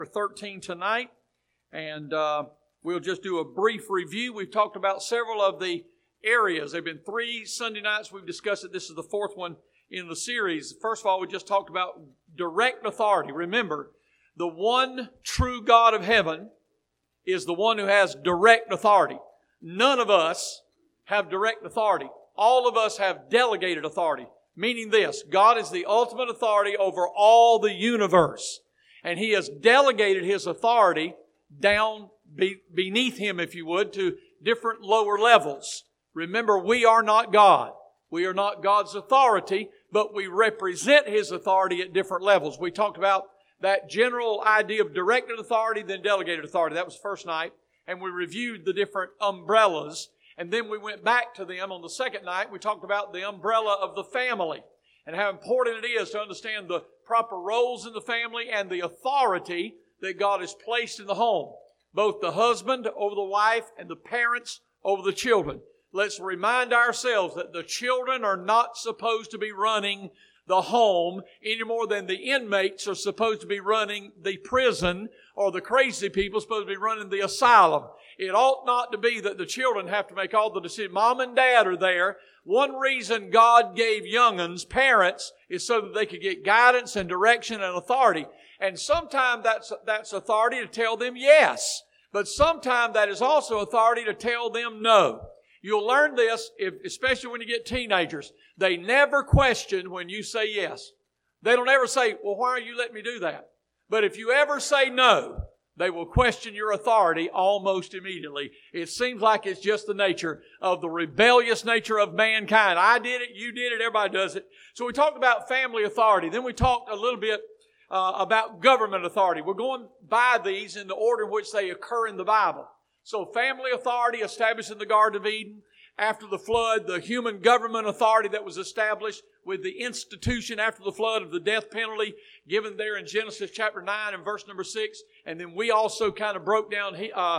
13 tonight, and we'll just do a brief review. We've talked about several of the areas. There have been 3 Sunday nights we've discussed it. This is the 4th one in the series. First of all, we just talked about direct authority. Remember, the one true God of heaven is the one who has direct authority. None of us have direct authority. All of us have delegated authority, meaning this: God is the ultimate authority over all the universe. And He has delegated His authority down beneath Him, if you would, to different lower levels. Remember, we are not God. We are not God's authority, but we represent His authority at different levels. We talked about that general idea of directed authority, then delegated authority. That was the first night. And we reviewed the different umbrellas. And then we went back to them on the second night. We talked about the umbrella of the family and how important it is to understand the proper roles in the family and the authority that God has placed in the home. Both the husband over the wife and the parents over the children. Let's remind ourselves that the children are not supposed to be running the home any more than the inmates are supposed to be running the prison, or the crazy people are supposed to be running the asylum. It ought not to be that the children have to make all the decisions. Mom and dad are there. One reason God gave young'uns parents is so that they could get guidance and direction and authority. And sometimes that's authority to tell them yes. But sometimes that is also authority to tell them no. You'll learn this, especially when you get teenagers. They never question when you say yes. They don't ever say, well, why are you letting me do that? But if you ever say no, they will question your authority almost immediately. It seems like it's just the nature of the rebellious nature of mankind. I did it, you did it, everybody does it. So we talked about family authority. Then we talked a little bit about government authority. We're going by these in the order in which they occur in the Bible. So family authority established in the Garden of Eden. After the flood, the human government authority that was established with the institution after the flood of the death penalty given there in Genesis chapter 9 and verse number 6. And then we also kind of broke down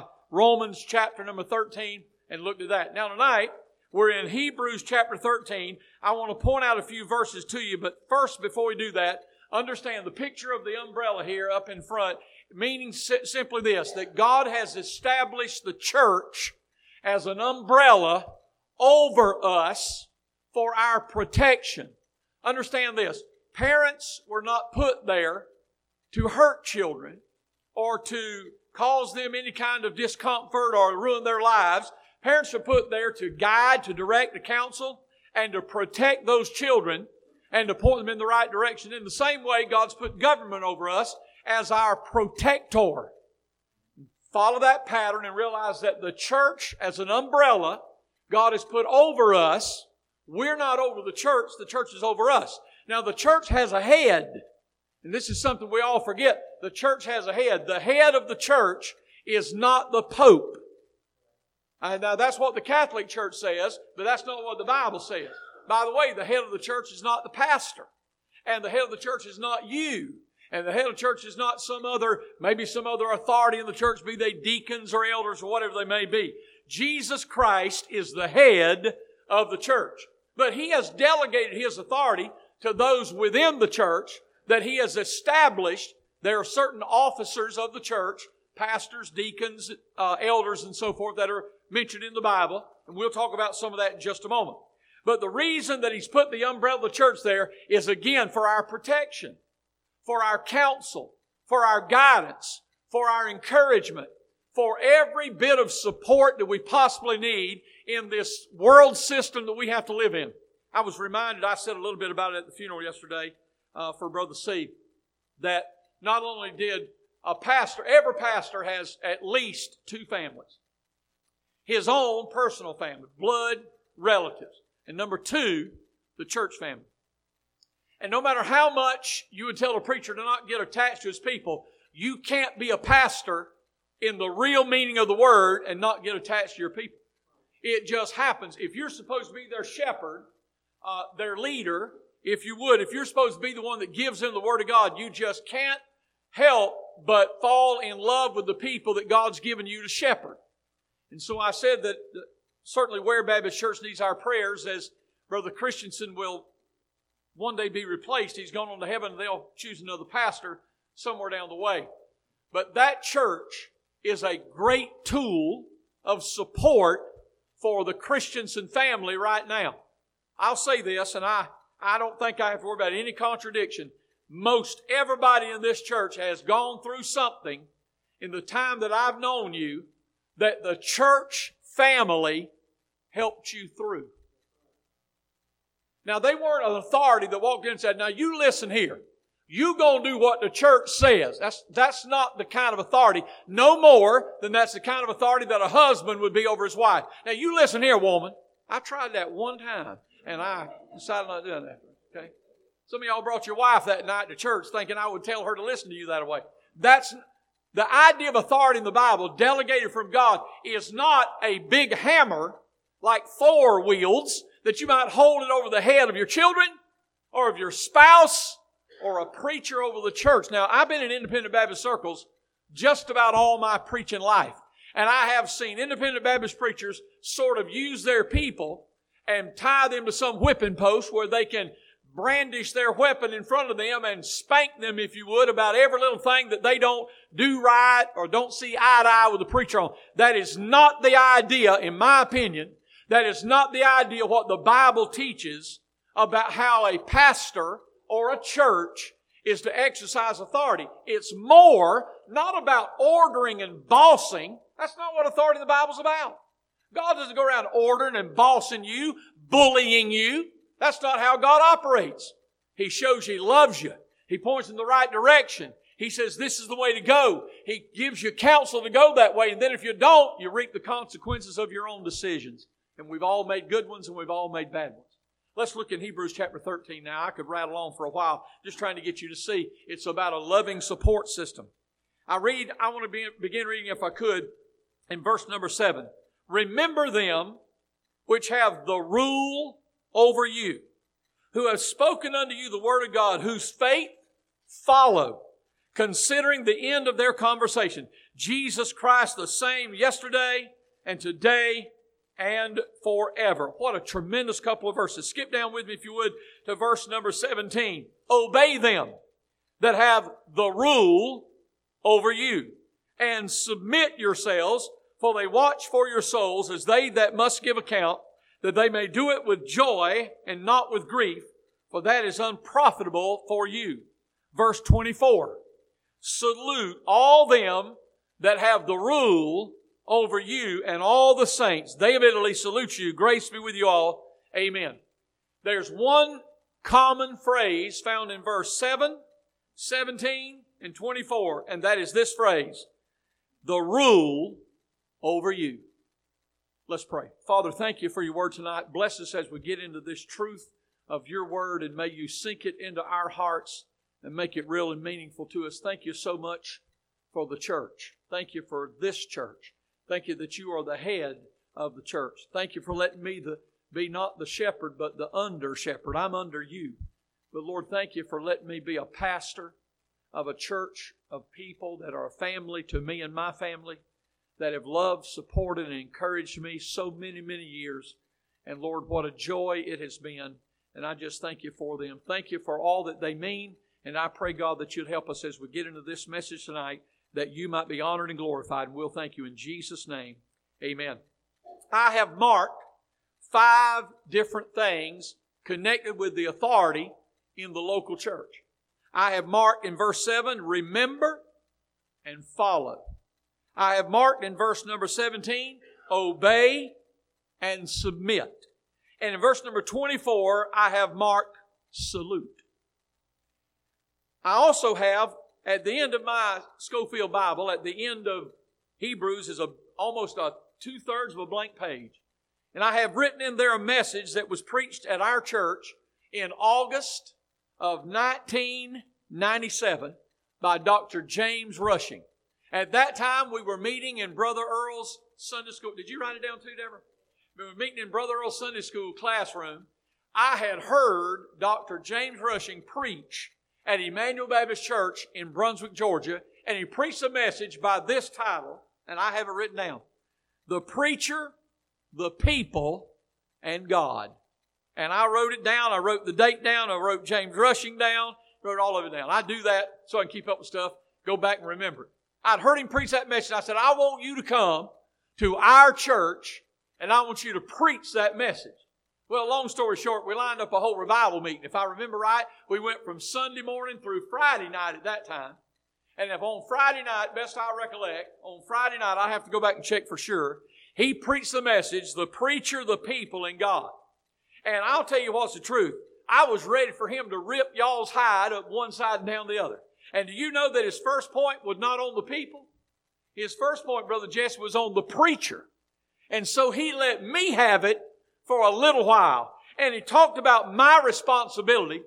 Romans chapter number 13 and looked at that. Now tonight, we're in Hebrews chapter 13. I want to point out a few verses to you, but first, before we do that, understand the picture of the umbrella here up in front, meaning simply this, that God has established the church as an umbrella over us for our protection. Understand this. Parents were not put there to hurt children or to cause them any kind of discomfort or ruin their lives. Parents are put there to guide, to direct, to counsel, and to protect those children and to point them in the right direction. In the same way, God's put government over us as our protector. Follow that pattern and realize that the church as an umbrella God has put over us. We're not over the church is over us. Now the church has a head, and this is something we all forget. The church has a head. The head of the church is not the Pope. Now that's what the Catholic Church says, but that's not what the Bible says. By the way, the head of the church is not the pastor, and the head of the church is not you. And the head of the church is not maybe some other authority in the church, be they deacons or elders or whatever they may be. Jesus Christ is the head of the church. But He has delegated His authority to those within the church that He has established. There are certain officers of the church, pastors, deacons, elders, and so forth, that are mentioned in the Bible. And we'll talk about some of that in just a moment. But the reason that He's put the umbrella of the church there is, again, for our protection, for our counsel, for our guidance, for our encouragement, for every bit of support that we possibly need in this world system that we have to live in. I was reminded, I said a little bit about it at the funeral yesterday for Brother C, that not only did every pastor has at least 2 families. His own personal family, blood relatives. And number 2, the church family. And no matter how much you would tell a preacher to not get attached to his people, you can't be a pastor in the real meaning of the word and not get attached to your people. It just happens. If you're supposed to be their shepherd, their leader, if you're supposed to be the one that gives them the Word of God, you just can't help but fall in love with the people that God's given you to shepherd. And so I said that certainly Ware Baptist Church needs our prayers, as Brother Christensen will one day be replaced. He's gone on to heaven and they'll choose another pastor somewhere down the way. But that church is a great tool of support for the Christensen family right now. I'll say this, and I don't think I have to worry about any contradiction. Most everybody in this church has gone through something in the time that I've known you that the church family helped you through. Now, they weren't an authority that walked in and said, now you listen here. You gonna do what the church says. That's not the kind of authority. No more than that's the kind of authority that a husband would be over his wife. Now, you listen here, woman. I tried that one time, and I decided not to do that. Okay? Some of y'all brought your wife that night to church thinking I would tell her to listen to you that way. That's the idea of authority in the Bible, delegated from God, is not a big hammer like Thor wields that you might hold it over the head of your children or of your spouse or a preacher over the church. Now, I've been in independent Baptist circles just about all my preaching life. And I have seen independent Baptist preachers sort of use their people and tie them to some whipping post where they can brandish their weapon in front of them and spank them, if you would, about every little thing that they don't do right or don't see eye to eye with the preacher on. That is not the idea, in my opinion. That is not the idea what the Bible teaches about how a pastor or a church is to exercise authority. It's more not about ordering and bossing. That's not what authority in the Bible's about. God doesn't go around ordering and bossing you, bullying you. That's not how God operates. He shows He loves you. He points in the right direction. He says this is the way to go. He gives you counsel to go that way. And then if you don't, you reap the consequences of your own decisions. And we've all made good ones and we've all made bad ones. Let's look in Hebrews chapter 13 now. I could rattle on for a while just trying to get you to see it's about a loving support system. I want to begin reading, if I could, in verse number 7. Remember them which have the rule over you, who have spoken unto you the word of God, whose faith follow, considering the end of their conversation. Jesus Christ the same yesterday and today and forever. What a tremendous couple of verses. Skip down with me, if you would, to verse number 17. Obey them that have the rule over you, and submit yourselves, for they watch for your souls as they that must give account, that they may do it with joy and not with grief, for that is unprofitable for you. Verse 24. Salute all them that have the rule over you, and all the saints. They of Italy salute you. Grace be with you all. Amen. There's one common phrase found in verse 7, 17, and 24, and that is this phrase: the rule over you. Let's pray. Father, thank you for your word tonight. Bless us as we get into this truth of your word, and may you sink it into our hearts and make it real and meaningful to us. Thank you so much for the church. Thank you for this church. Thank you that you are the head of the church. Thank you for letting me be not the shepherd, but the under shepherd. I'm under you. But Lord, thank you for letting me be a pastor of a church of people that are a family to me and my family, that have loved, supported, and encouraged me so many, many years. And Lord, what a joy it has been. And I just thank you for them. Thank you for all that they mean. And I pray, God, that you'd help us as we get into this message tonight, that you might be honored and glorified. And we'll thank you in Jesus' name. Amen. I have marked 5 different things connected with the authority in the local church. I have marked in verse 7, remember and follow. I have marked in verse number 17, obey and submit. And in verse number 24, I have marked salute. I also have, at the end of my Schofield Bible, at the end of Hebrews is almost 2/3 of a blank page. And I have written in there a message that was preached at our church in August of 1997 by Dr. James Rushing. At that time, we were meeting in Brother Earl's Sunday school. Did you write it down too, Deborah? We were meeting in Brother Earl's Sunday school classroom. I had heard Dr. James Rushing preach at Emmanuel Baptist Church in Brunswick, Georgia, and he preached a message by this title, and I have it written down: The Preacher, the People, and God. And I wrote it down. I wrote the date down. I wrote James Rushing down. Wrote all of it down. I do that so I can keep up with stuff, go back and remember it. I'd heard him preach that message. I said, I want you to come to our church and I want you to preach that message. Well, long story short, we lined up a whole revival meeting. If I remember right, we went from Sunday morning through Friday night at that time. And if on Friday night, best I recollect, on Friday night, I have to go back and check for sure, he preached the message, the preacher, the people, and God. And I'll tell you what's the truth. I was ready for him to rip y'all's hide up one side and down the other. And do you know that his first point was not on the people? His first point, Brother Jesse, was on the preacher. And so he let me have it for a little while. And he talked about my responsibility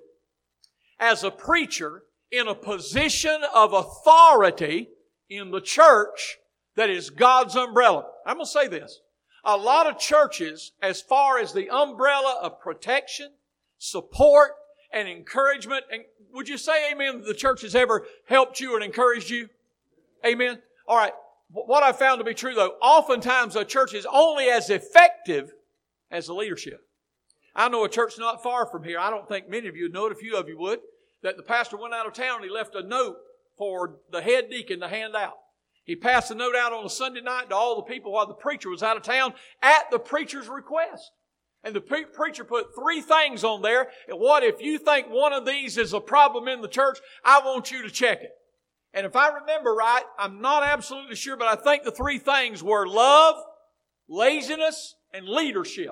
as a preacher in a position of authority in the church that is God's umbrella. I'm going to say this. A lot of churches, as far as the umbrella of protection, support, and encouragement, and would you say amen that the church has ever helped you and encouraged you? Amen? All right. What I found to be true, though, oftentimes a church is only as effective as the leadership. I know a church not far from here. I don't think many of you would know it. A few of you would. That the pastor went out of town and he left a note for the head deacon to hand out. He passed the note out on a Sunday night to all the people while the preacher was out of town at the preacher's request. And the preacher put 3 things on there. And what if you think one of these is a problem in the church? I want you to check it. And if I remember right, I'm not absolutely sure, but I think the 3 things were love, laziness, and leadership.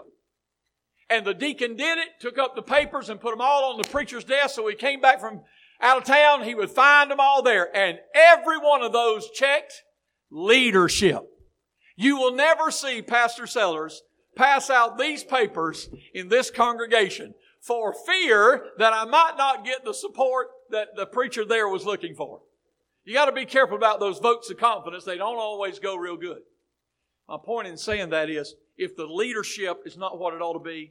And the deacon did it, took up the papers and put them all on the preacher's desk. So he came back from out of town, he would find them all there. And every one of those checked leadership. You will never see Pastor Sellers pass out these papers in this congregation for fear that I might not get the support that the preacher there was looking for. You got to be careful about those votes of confidence. They don't always go real good. My point in saying that is, if the leadership is not what it ought to be,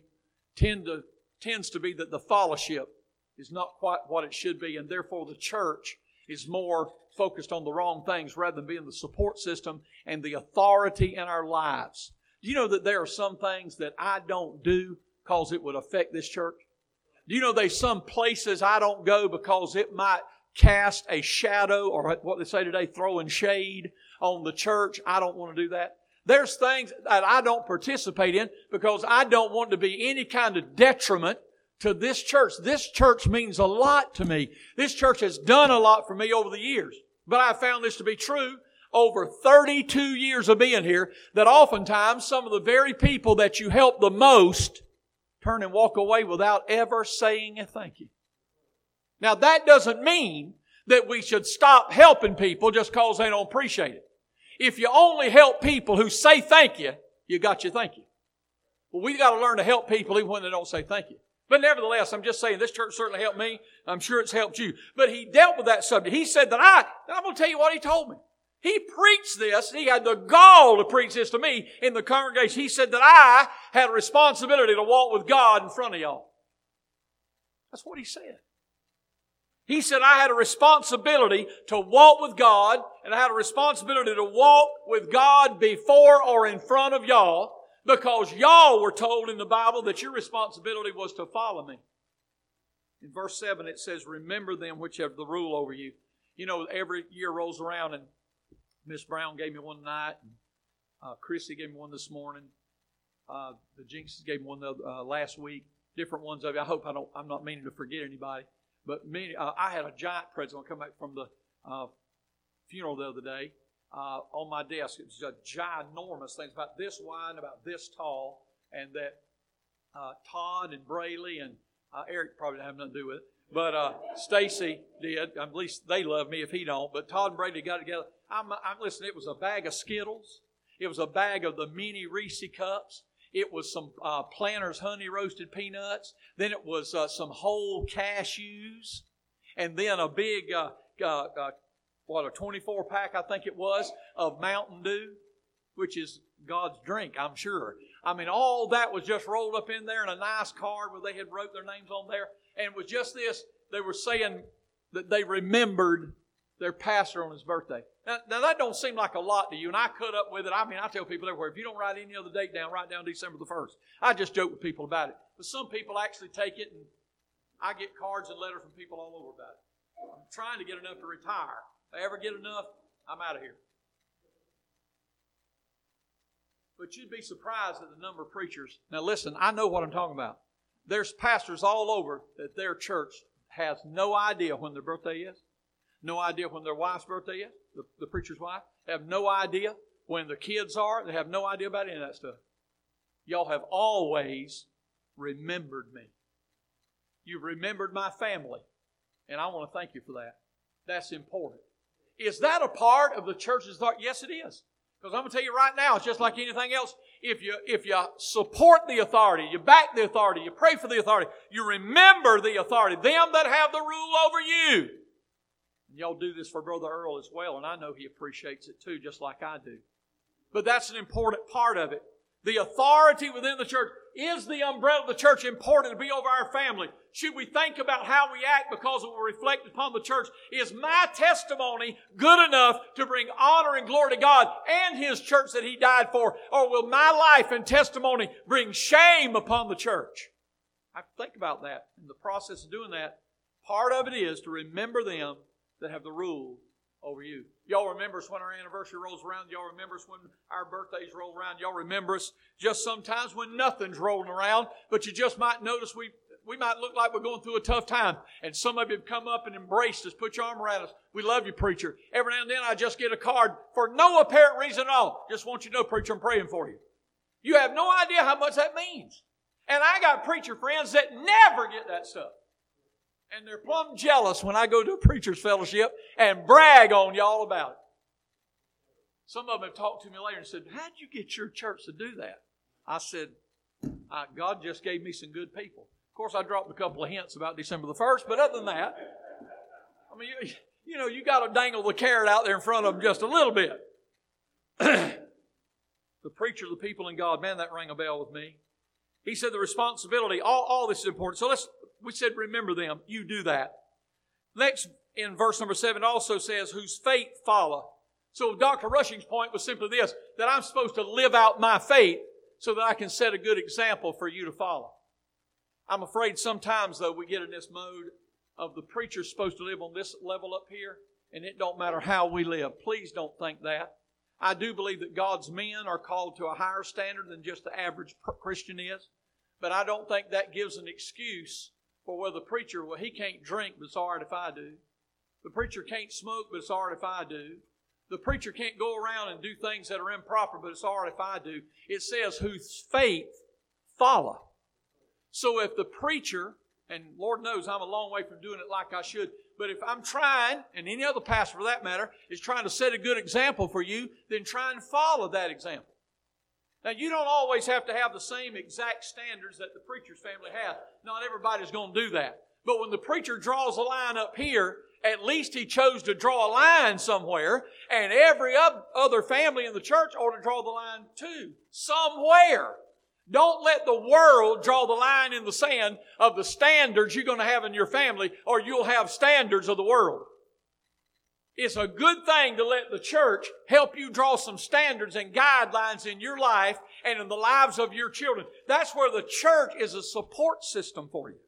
tends to be that the fellowship is not quite what it should be, and therefore the church is more focused on the wrong things rather than being the support system and the authority in our lives. Do you know that there are some things that I don't do because it would affect this church? Do you know there's some places I don't go because it might cast a shadow, or what they say today, throwing shade on the church? I don't want to do that. There's things that I don't participate in because I don't want to be any kind of detriment to this church. This church means a lot to me. This church has done a lot for me over the years. But I found this to be true over 32 years of being here, that oftentimes some of the very people that you help the most turn and walk away without ever saying a thank you. Now that doesn't mean that we should stop helping people just because they don't appreciate it. If you only help people who say thank you, you got your thank you. Well, we've got to learn to help people even when they don't say thank you. But nevertheless, I'm just saying this church certainly helped me. I'm sure it's helped you. But he dealt with that subject. He said that I'm going to tell you what he told me. He preached this. He had the gall to preach this to me in the congregation. He said that I had a responsibility to walk with God in front of y'all. That's what he said. He said I had a responsibility to walk with God, and I had a responsibility to walk with God before or in front of y'all, because y'all were told in the Bible that your responsibility was to follow me. In verse 7 it says, remember them which have the rule over you. You know, every year rolls around and Miss Brown gave me one tonight, and Chrissy gave me one this morning. The Jinxes gave me one last week. Different ones of you. I hope I'm not meaning to forget anybody. But I had a giant present. I come back from the funeral the other day. On my desk, it was a ginormous thing. It's about this wide, about this tall, and that Todd and Brayley and Eric probably didn't have nothing to do with it, but Stacy did. At least they love me if he don't. But Todd and Brayley got together. I'm listening. It was a bag of Skittles. It was a bag of the mini Reese cups. It was some Planters honey roasted peanuts. Then it was some whole cashews. And then a big, a 24 pack, I think it was, of Mountain Dew, which is God's drink, I'm sure. I mean, all that was just rolled up in there in a nice card where they had wrote their names on there. And it was just this, they were saying that they remembered their pastor on his birthday. Now that don't seem like a lot to you, and I cut up with it. I mean, I tell people everywhere, if you don't write any other date down, write down December the 1st. I just joke with people about it. But some people actually take it, and I get cards and letters from people all over about it. I'm trying to get enough to retire. If I ever get enough, I'm out of here. But you'd be surprised at the number of preachers. Now listen, I know what I'm talking about. There's pastors all over that their church has no idea when their birthday is. No idea when their wife's birthday is. The preacher's wife. They have no idea when their kids are. They have no idea about any of that stuff. Y'all have always remembered me. You've remembered my family. And I want to thank you for that. That's important. Is that a part of the church's thought? Yes, it is. Because I'm going to tell you right now, it's just like anything else. If you support the authority, you back the authority, you pray for the authority, you remember the authority, them that have the rule over you. And y'all do this for Brother Earl as well, and I know he appreciates it too, just like I do. But that's an important part of it. The authority within the church. Is the umbrella of the church important to be over our family? Should we think about how we act because it will reflect upon the church? Is my testimony good enough to bring honor and glory to God and His church that He died for? Or will my life and testimony bring shame upon the church? I have to think about that. In the process of doing that, part of it is to remember them that have the rule over you. Y'all remember us when our anniversary rolls around. Y'all remember us when our birthdays roll around. Y'all remember us just sometimes when nothing's rolling around. But you just might notice we might look like we're going through a tough time. And some of you have come up and embraced us, put your arm around us. We love you, preacher. Every now and then I just get a card for no apparent reason at all. Just want you to know, preacher, I'm praying for you. You have no idea how much that means. And I got preacher friends that never get that stuff. And they're plumb jealous when I go to a preacher's fellowship and brag on y'all about it. Some of them have talked to me later and said, how'd you get your church to do that? I said, God just gave me some good people. Of course, I dropped a couple of hints about December the 1st, but other than that, I mean, you got to dangle the carrot out there in front of them just a little bit. The preacher, the people in God, man, that rang a bell with me. He said the responsibility, all this is important. So we said, remember them. You do that. Next, in verse number 7, also says, whose faith follow. So Dr. Rushing's point was simply this, that I'm supposed to live out my faith so that I can set a good example for you to follow. I'm afraid sometimes, though, we get in this mode of the preacher's supposed to live on this level up here, and it don't matter how we live. Please don't think that. I do believe that God's men are called to a higher standard than just the average Christian is, but I don't think that gives an excuse for whether the preacher, well, he can't drink, but it's all right if I do. The preacher can't smoke, but it's all right if I do. The preacher can't go around and do things that are improper, but it's all right if I do. It says, whose faith follow. So if the preacher, and Lord knows I'm a long way from doing it like I should, but if I'm trying, and any other pastor for that matter, is trying to set a good example for you, then try and follow that example. Now, you don't always have to have the same exact standards that the preacher's family has. Not everybody's going to do that. But when the preacher draws a line up here, at least he chose to draw a line somewhere, and every other family in the church ought to draw the line too, somewhere. Don't let the world draw the line in the sand of the standards you're going to have in your family, or you'll have standards of the world. It's a good thing to let the church help you draw some standards and guidelines in your life and in the lives of your children. That's where the church is a support system for you.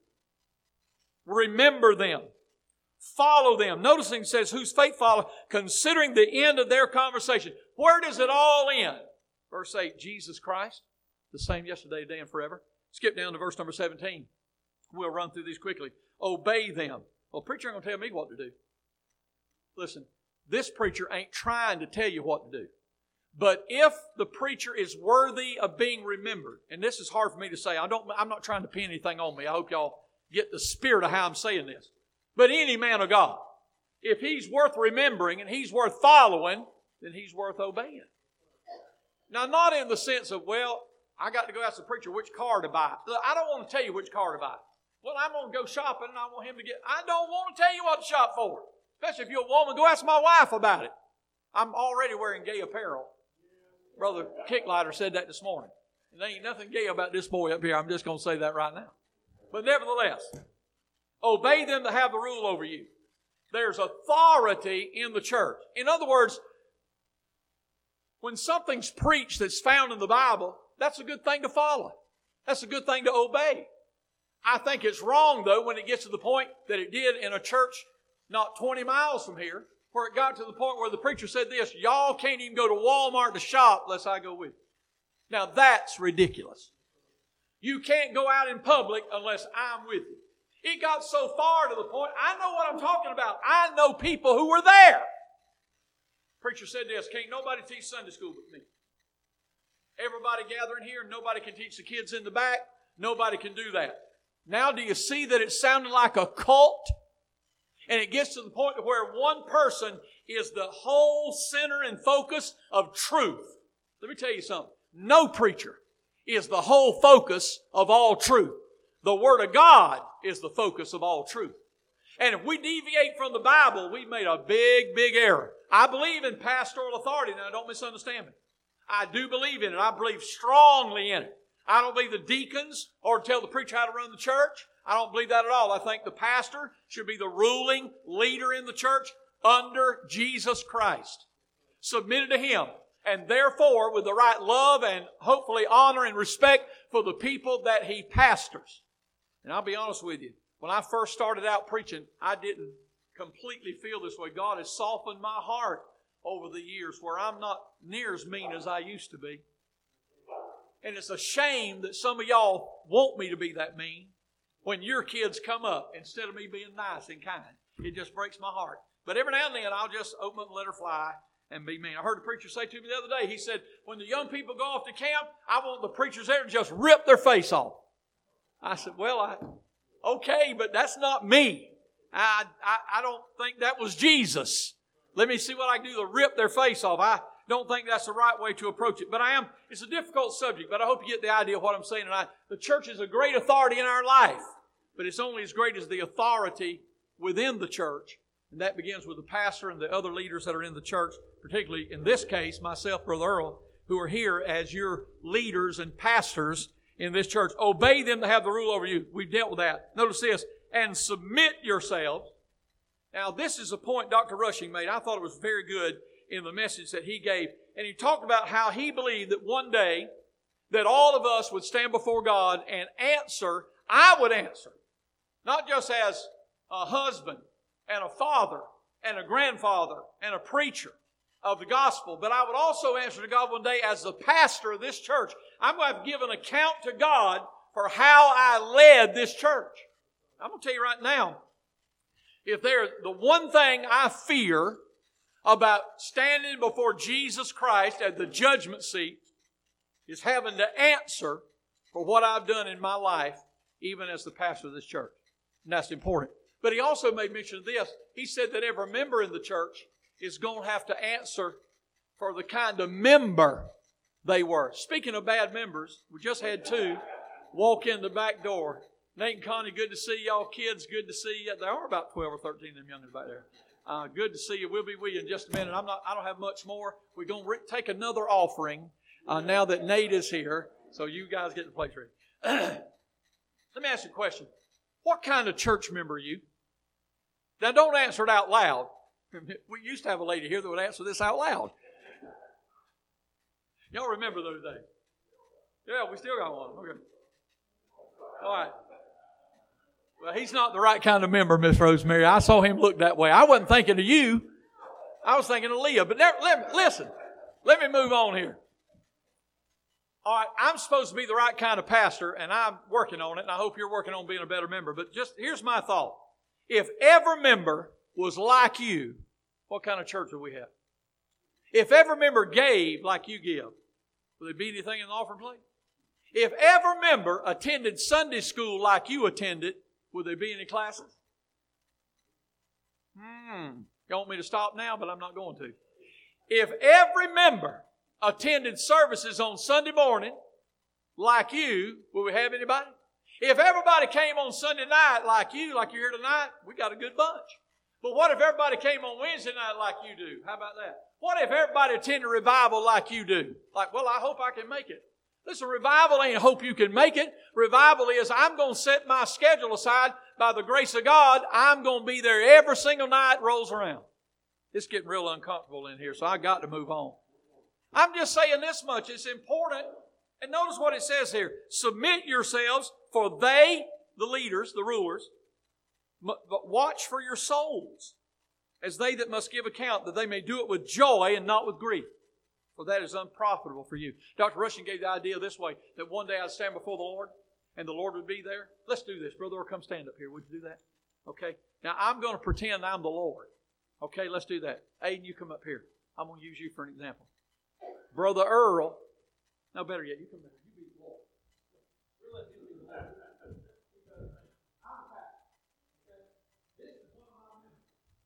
Remember them. Follow them. Noticing it says, whose faith follow, considering the end of their conversation. Where does it all end? Verse 8, Jesus Christ, the same yesterday, today, and forever. Skip down to verse number 17. We'll run through these quickly. Obey them. Well, preacher ain't going to tell me what to do. Listen, this preacher ain't trying to tell you what to do. But if the preacher is worthy of being remembered, and this is hard for me to say, I'm not trying to pin anything on me. I hope y'all get the spirit of how I'm saying this. But any man of God, if he's worth remembering and he's worth following, then he's worth obeying. Now, not in the sense of, well, I got to go ask the preacher which car to buy. Look, I don't want to tell you which car to buy. Well, I'm going to go shopping and I want him to get... I don't want to tell you what to shop for. Especially if you're a woman, go ask my wife about it. I'm already wearing gay apparel. Brother Kicklighter said that this morning. And there ain't nothing gay about this boy up here. I'm just going to say that right now. But nevertheless, obey them to have the rule over you. There's authority in the church. In other words, when something's preached that's found in the Bible, that's a good thing to follow. That's a good thing to obey. I think it's wrong, though, when it gets to the point that it did in a church not 20 miles from here, where it got to the point where the preacher said this, y'all can't even go to Walmart to shop unless I go with you. Now that's ridiculous. You can't go out in public unless I'm with you. It got so far to the point, I know what I'm talking about. I know people who were there. Preacher said this, can't nobody teach Sunday school but me. Everybody gathering here, nobody can teach the kids in the back. Nobody can do that. Now do you see that it sounded like a cult? And it gets to the point where one person is the whole center and focus of truth. Let me tell you something. No preacher is the whole focus of all truth. The Word of God is the focus of all truth. And if we deviate from the Bible, we've made a big, big error. I believe in pastoral authority. Now, don't misunderstand me. I do believe in it. I believe strongly in it. I don't believe the deacons or tell the preacher how to run the church. I don't believe that at all. I think the pastor should be the ruling leader in the church under Jesus Christ, submitted to Him, and therefore with the right love and hopefully honor and respect for the people that he pastors. And I'll be honest with you, when I first started out preaching, I didn't completely feel this way. God has softened my heart over the years where I'm not near as mean as I used to be. And it's a shame that some of y'all want me to be that mean when your kids come up instead of me being nice and kind. It just breaks my heart. But every now and then I'll just open up and let her fly and be mean. I heard a preacher say to me the other day, he said, when the young people go off to camp, I want the preachers there to just rip their face off. I said, well, okay, but that's not me. I don't think that was Jesus. Let me see what I can do to rip their face off. I don't think that's the right way to approach it. But it's a difficult subject, but I hope you get the idea of what I'm saying tonight. The church is a great authority in our life, but it's only as great as the authority within the church. And that begins with the pastor and the other leaders that are in the church, particularly in this case, myself, Brother Earl, who are here as your leaders and pastors in this church. Obey them to have the rule over you. We've dealt with that. Notice this, and submit yourselves. Now, this is a point Dr. Rushing made. I thought it was very good in the message that he gave. And he talked about how he believed that one day that all of us would stand before God and answer. I would answer, not just as a husband and a father and a grandfather and a preacher of the gospel, but I would also answer to God one day as the pastor of this church. I'm going to have to give an account to God for how I led this church. I'm going to tell you right now, if there's the one thing I fear about standing before Jesus Christ at the judgment seat is having to answer for what I've done in my life, even as the pastor of this church. And that's important. But he also made mention of this. He said that every member in the church is going to have to answer for the kind of member they were. Speaking of bad members, we just had two walk in the back door. Nate and Connie, good to see y'all kids. Good to see you. There are about 12 or 13 of them youngins back there. Good to see you. We'll be with you in just a minute. I don't have much more. We're going to take another offering now that Nate is here. So you guys get the place ready. Let me ask you a question. What kind of church member are you? Now don't answer it out loud. We used to have a lady here that would answer this out loud. Y'all remember those days? Yeah, we still got one. Okay. All right. Well, he's not the right kind of member, Miss Rosemary. I saw him look that way. I wasn't thinking of you. I was thinking of Leah. But listen, let me move on here. All right, I'm supposed to be the right kind of pastor, and I'm working on it, and I hope you're working on being a better member. But just here's my thought. If every member was like you, what kind of church would we have? If every member gave like you give, would there be anything in the offering plate? If every member attended Sunday school like you attended, would there be any classes? You want me to stop now, but I'm not going to. If every member attended services on Sunday morning like you, will we have anybody? If everybody came on Sunday night like you're here tonight, we got a good bunch. But what if everybody came on Wednesday night like you do? How about that? What if everybody attended revival like you do? Like, well, I hope I can make it. Listen, revival ain't hope you can make it. Revival is I'm going to set my schedule aside by the grace of God. I'm going to be there every single night rolls around. It's getting real uncomfortable in here, so I got to move on. I'm just saying this much. It's important. And notice what it says here. Submit yourselves, for they, the leaders, the rulers, but watch for your souls. as they that must give account, that they may do it with joy and not with grief. For that is unprofitable for you. Dr. Rushing gave the idea this way, that one day I'd stand before the Lord, and the Lord would be there. Let's do this. Brother Earl, come stand up here. Would you do that? Okay. Now, I'm going to pretend I'm the Lord. Okay, let's do that. Aiden, you come up here. I'm going to use you for an example. Brother Earl. No, better yet, you come back. You be the Lord. We're letting you be the Lord. I'm back. Okay? This is one of my men.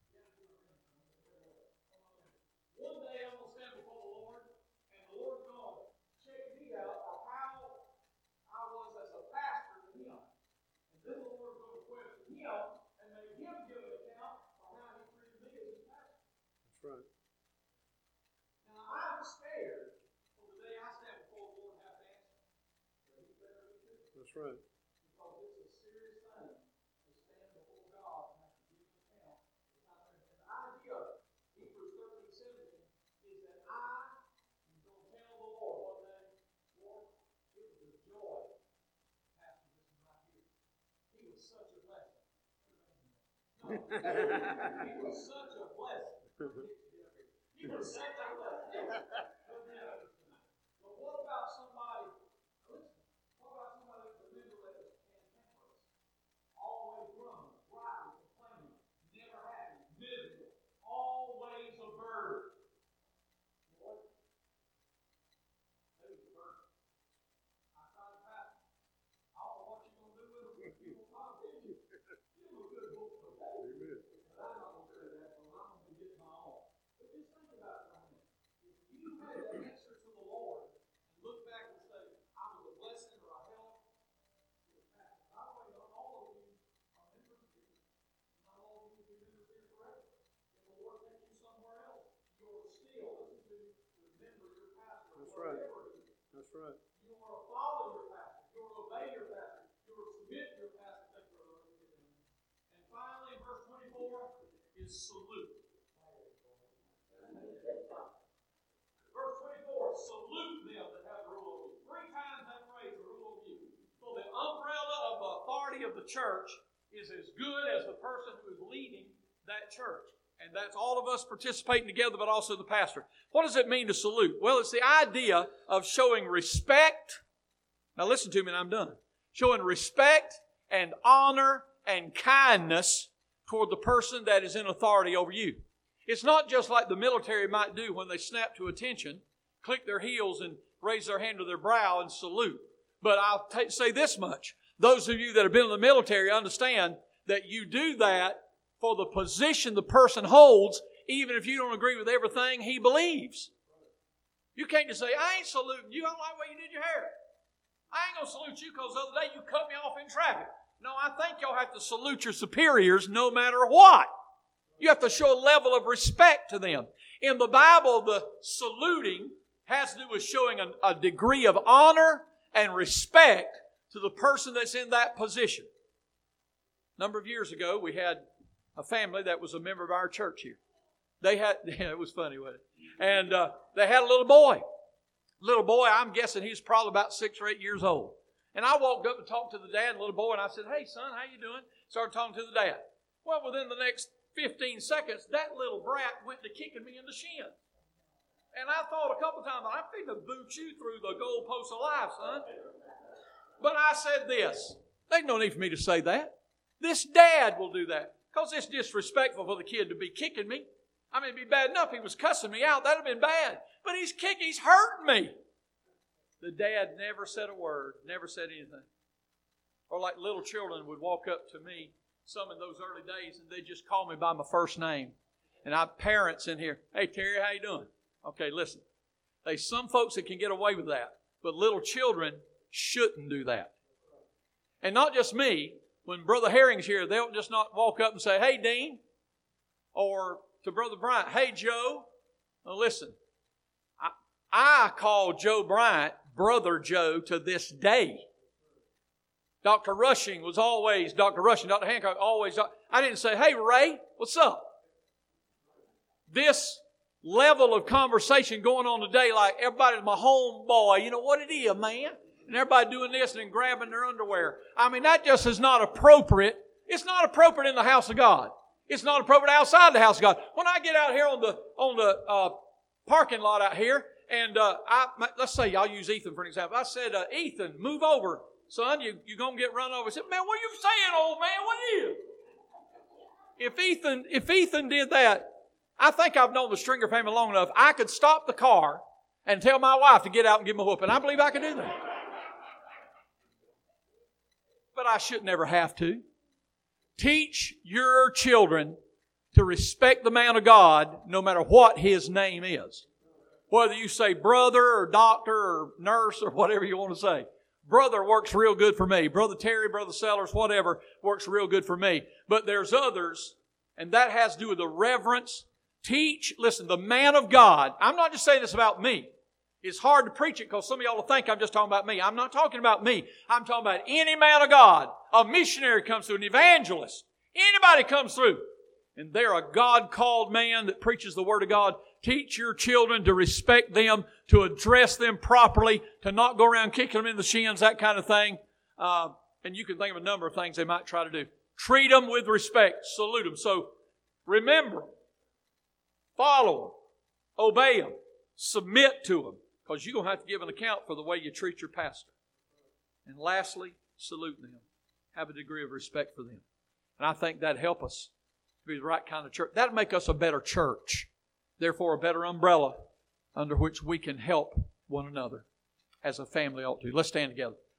One day I'm going to stand before the Lord, and the Lord's going to check me out for how I was as a pastor to Him. And then the Lord's going to question Him and make Him give an account for how He treated me as His pastor. That's right. Now I'm scared for the day I stand before the Lord and have to answer. That's right. Because it's a serious thing to stand before God and have to give an account. The idea of Hebrews 13:17 is that I am going to tell the Lord one day, Lord, it was a joy. Pastor, this is right here. He was such a blessing. No, he was such a blessing. He was such a blessing. But what about somebody, listen, what about somebody that's a member that was cantankerous? Always grumbling, griping, complaining, never happy, miserable, always a burden. Lord, there's a burden. I tried to pass it. I don't know what you're going to do with it. People probably give you a good book for that. Amen. But I'm not going to do that, so I'm going to get my own. But just think about it for a minute. If you had an answer to the Lord and look back and say, I was a blessing or a help, by the way, not all of you are members here. Not all of you will be members here forever. If the Lord takes you somewhere else, you'll still listen to remember your pastor. That's right. That's right. You will follow your pastor. You will obey your pastor. You will submit to your pastor. And finally, verse 24 is salute. Verse 24, salute them that have rule over you. 3 times that phrase, rule over you. So the umbrella of the authority of the church is as good as the person who is leading that church. And that's all of us participating together, but also the pastor. What does it mean to salute? Well, it's the idea of showing respect. Now listen to me and I'm done. Showing respect and honor and kindness toward the person that is in authority over you. It's not just like the military might do when they snap to attention, click their heels and raise their hand to their brow and salute. But I'll say this much. Those of you that have been in the military understand that you do that for the position the person holds, even if you don't agree with everything he believes. You can't just say, I ain't saluting you. I don't like the way you did your hair. I ain't going to salute you because the other day you cut me off in traffic. No, I think y'all have to salute your superiors no matter what. You have to show a level of respect to them. In the Bible, the saluting has to do with showing a degree of honor and respect to the person that's in that position. A number of years ago, we had a family that was a member of our church here. They had, it was funny, wasn't it? And they had a little boy. Little boy, I'm guessing he's probably about 6 or 8 years old. And I walked up and talked to the dad, little boy, and I said, hey, son, how you doing? Started talking to the dad. Well, within the next 15 seconds, that little brat went to kicking me in the shin. And I thought a couple times, I'm going to boot you through the goalpost of life, son. But I said this. There's no need for me to say that. This dad will do that. Because it's disrespectful for the kid to be kicking me. I mean, it'd be bad enough if he was cussing me out. That would have been bad. But he's kicking, he's hurting me. The dad never said a word, never said anything. Or like little children would walk up to me, some in those early days, and they'd just call me by my first name. And I have parents in here, hey, Terry, how you doing? Okay, listen. There's some folks that can get away with that. But little children shouldn't do that. And not just me. When Brother Herring's here, they'll just not walk up and say, hey, Dean. Or to Brother Bryant, hey, Joe. Now listen, I call Joe Bryant Brother Joe to this day. Dr. Rushing was always Dr. Rushing. Dr. Hancock always. I didn't say, hey, Ray, what's up? This level of conversation going on today, like everybody's my homeboy. You know what it is, man? And everybody doing this and then grabbing their underwear. I mean, that just is not appropriate. It's not appropriate in the house of God. It's not appropriate outside the house of God. When I get out here on the parking lot out here, and let's say I'll use Ethan for an example. I said, Ethan, move over, son. You're going to get run over. He said, man, what are you saying, old man? What are you? If Ethan did that, I think I've known the Stringer family long enough. I could stop the car and tell my wife to get out and give him a whooping. I believe I could do that. But I should never have to. Teach your children to respect the man of God no matter what his name is. Whether you say brother or doctor or nurse or whatever you want to say. Brother works real good for me. Brother Terry, Brother Sellers, whatever works real good for me. But there's others, and that has to do with the reverence. Teach, listen, the man of God. I'm not just saying this about me. It's hard to preach it because some of y'all will think I'm just talking about me. I'm not talking about me. I'm talking about any man of God. A missionary comes through, an evangelist. Anybody comes through. And they're a God-called man that preaches the Word of God. Teach your children to respect them, to address them properly, to not go around kicking them in the shins, that kind of thing. And you can think of a number of things they might try to do. Treat them with respect. Salute them. So remember, follow them, obey them, submit to them, because you're going to have to give an account for the way you treat your pastor. And lastly, salute them. Have a degree of respect for them. And I think that'd help us to be the right kind of church. That'd make us a better church. Therefore, a better umbrella under which we can help one another as a family ought to. Let's stand together.